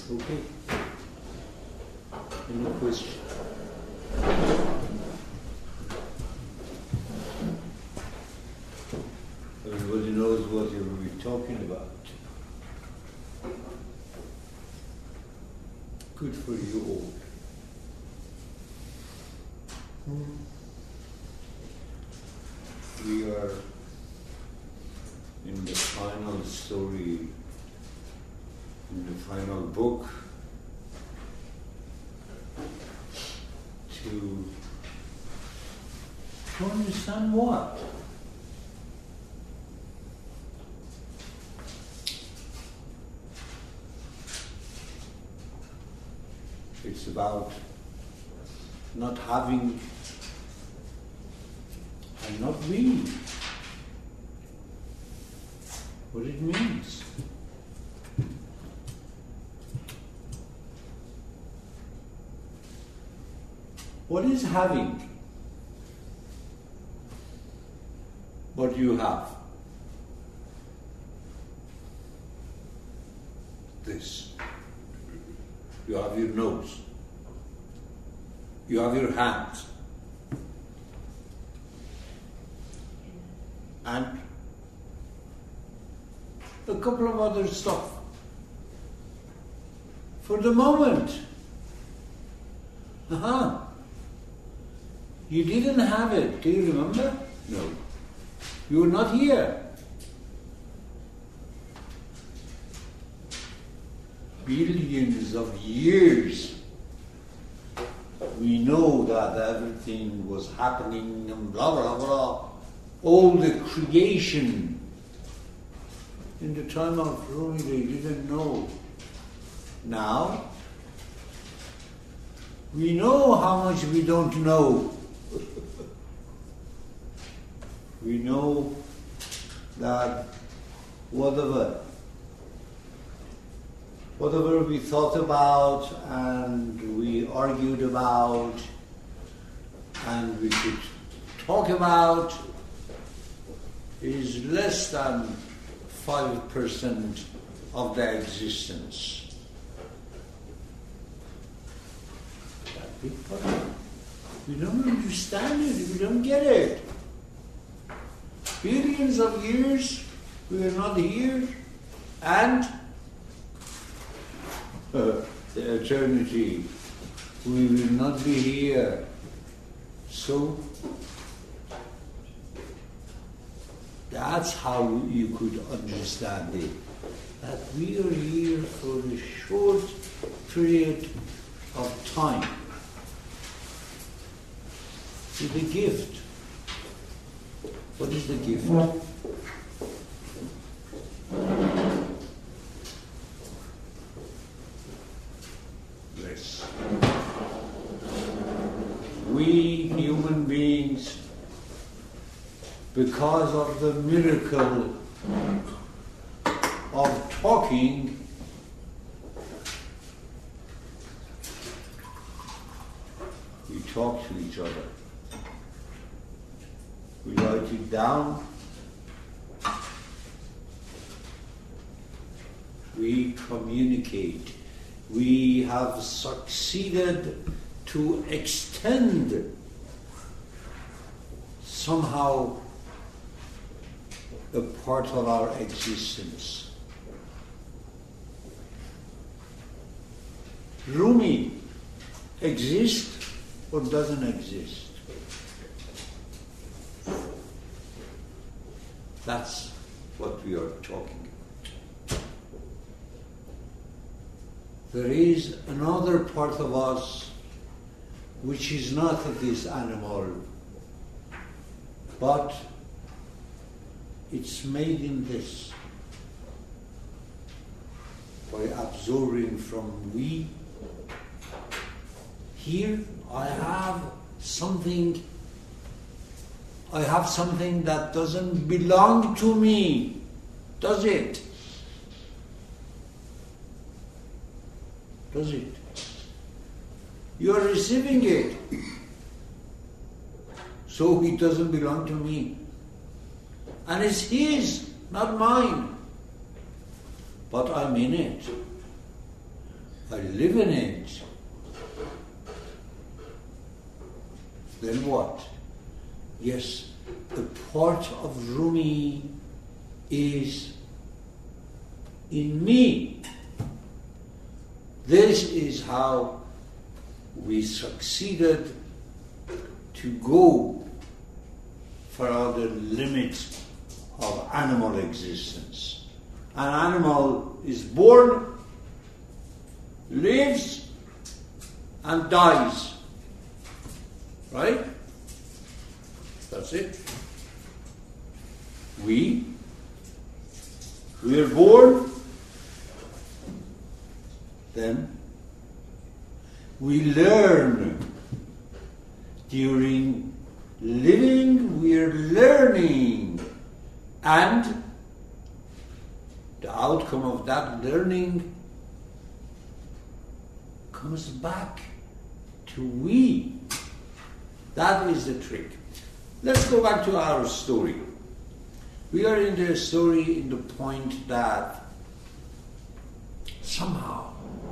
Okay. Any question? Everybody knows what you will be talking about. Good for you all. We are in the final story, in the final book, to understand what? It's about not having and not being. What it means. What is having what you have? This. You have your nose. You have your hands. And a couple of other stuff. For the moment. You didn't have it. Do you remember? No. You were not here. Billions of years. We know that everything was happening and blah, blah, blah. All the creation. In the time of Rumi, they didn't know. Now, we know how much we don't know. We know that whatever we thought about and we argued about and we could talk about is less than 5% of their existence. That big part. We don't understand it, we don't get it. Billions of years we are not here, and the eternity we will not be here. So that's how you could understand it. That we are here for a short period of time. With a gift. What is the gift? Yes. We human beings, because of the miracle of talking, we talk to each other. We write it down. We communicate. We have succeeded to extend somehow a part of our existence. Rumi exists or doesn't exist? That's what we are talking about. There is another part of us which is not this animal, but it's made in this by absorbing from we. Here I have something that doesn't belong to me, does it? Does it? You are receiving it. So it doesn't belong to me. And it's his, not mine. But I'm in it. I live in it. Then what? Yes, the part of Rumi is in me. This is how we succeeded to go for the limits of animal existence. An animal is born, lives, and dies. Right? That's it. We are born, then we learn. During living, we are learning, and the outcome of that learning comes back to we. That is the trick. Let's go back to our story. We are in the story in the point that somehow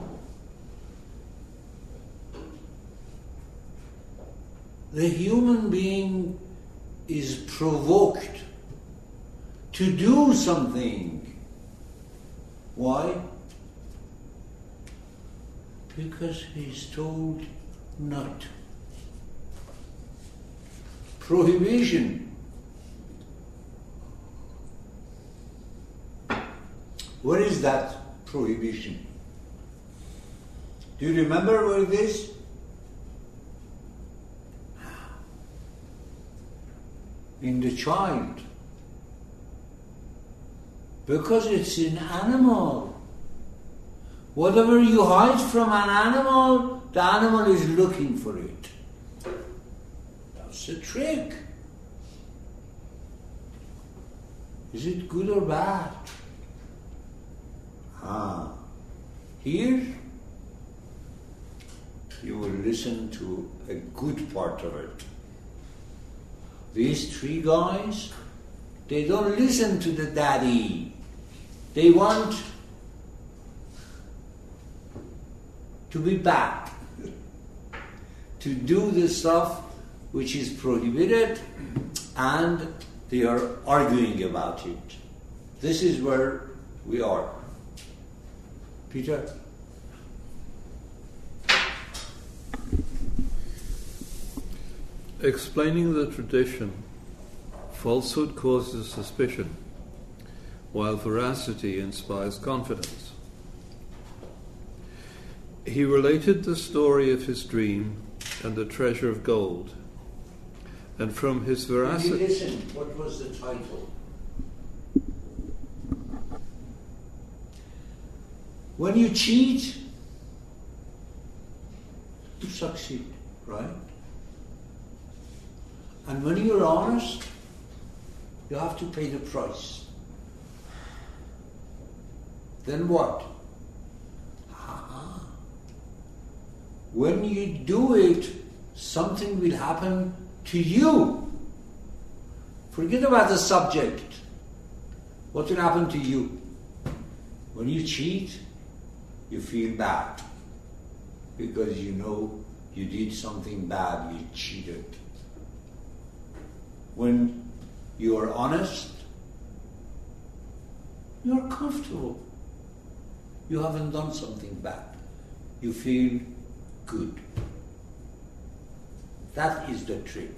the human being is provoked to do something. Why? Because he's told not to. Prohibition. What is that prohibition? Do you remember what it is? In the child. Because it's an animal. Whatever you hide from an animal, the animal is looking for it. That's a trick. Is it good or bad? Here you will listen to a good part of it. These three guys, they don't listen to the daddy. They want to be bad, to do the stuff which is prohibited, and they are arguing about it. This is where we are. Peter? Explaining the tradition, falsehood causes suspicion, while veracity inspires confidence. He related the story of his dream and the treasure of gold, and from his veracity... Did you listen? What was the title? When you cheat, you succeed, right? And when you're honest, you have to pay the price. Then what? When you do it, something will happen to you. Forget about the subject. What will happen to you? When you cheat, you feel bad. Because you know you did something bad, you cheated. When you are honest, you are comfortable. You haven't done something bad. You feel good. That is the trick.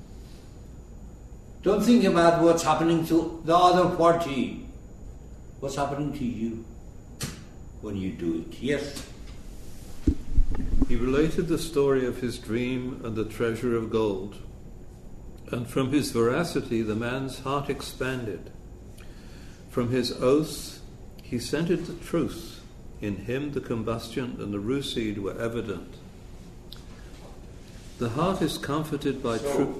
Don't think about what's happening to the other party. What's happening to you when you do it. Yes? He related the story of his dream and the treasure of gold. And from his veracity the man's heart expanded. From his oaths he scented the truth. In him the combustion and the rue seed were evident. The heart is comforted by truth.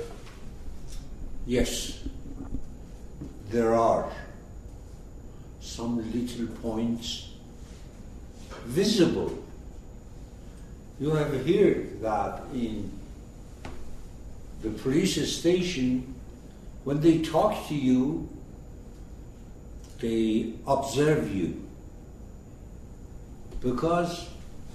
Yes, there are some little points visible. You have heard that in the police station, when they talk to you, they observe you. Because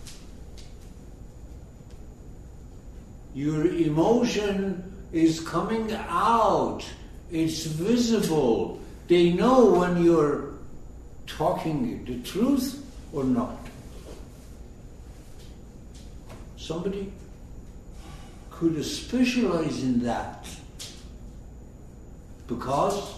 your emotion is coming out. It's visible. They know when you're talking the truth or not. Somebody could specialize in that, because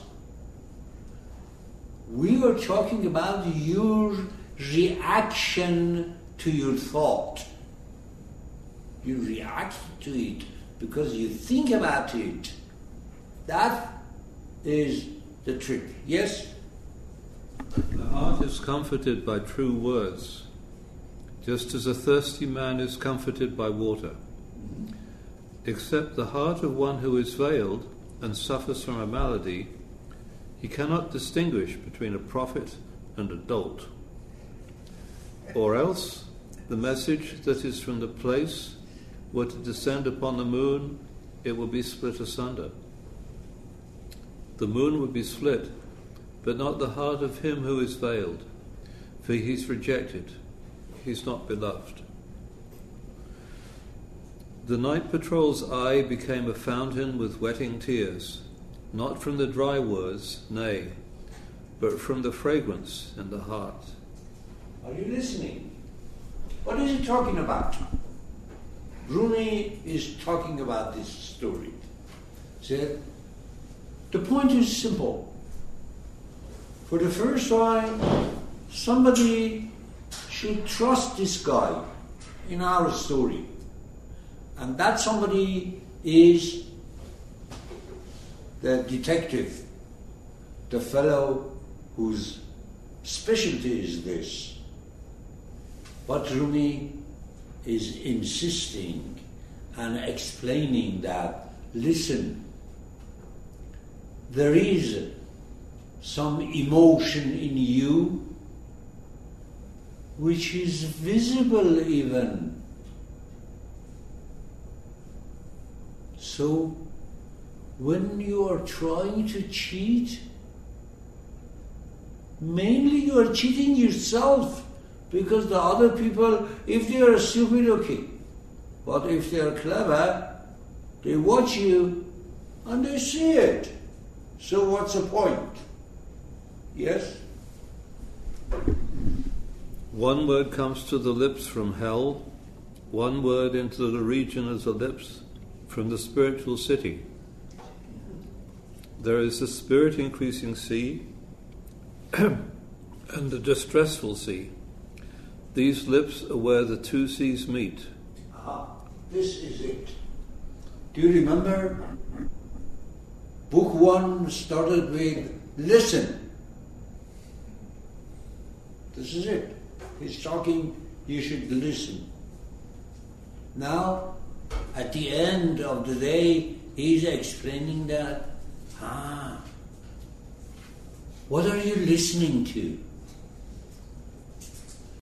we are talking about your reaction to your thought. You react to it because you think about it. That is the trick. Yes? The heart is comforted by true words, just as a thirsty man is comforted by water. Except the heart of one who is veiled and suffers from a malady, he cannot distinguish between a prophet and a dolt. Or else, the message that is from the place were to descend upon the moon, it will be split asunder. The moon would be split, but not the heart of him who is veiled, for he's rejected, he's not beloved. The night patrol's eye became a fountain with wetting tears, not from the dry words, nay, but from the fragrance in the heart. Are you listening? What is he talking about? Rumi is talking about this story. See, the point is simple. For the first time, somebody should trust this guy in our story. And that somebody is the detective, the fellow whose specialty is this. But Rumi is insisting and explaining that, listen, there is some emotion in you which is visible even. So, when you are trying to cheat, mainly you are cheating yourself, because the other people, if they are stupid, okay. But if they are clever, they watch you and they see it. So what's the point? Yes? One word comes to the lips from hell, one word into the region of the lips from the spiritual city. There is a spirit-increasing sea and a distressful sea. These lips are where the two seas meet. This is it. Do you remember? Book 1 started with listen. This is it. He's talking, you should listen. Now, at the end of the day, he's explaining that, what are you listening to?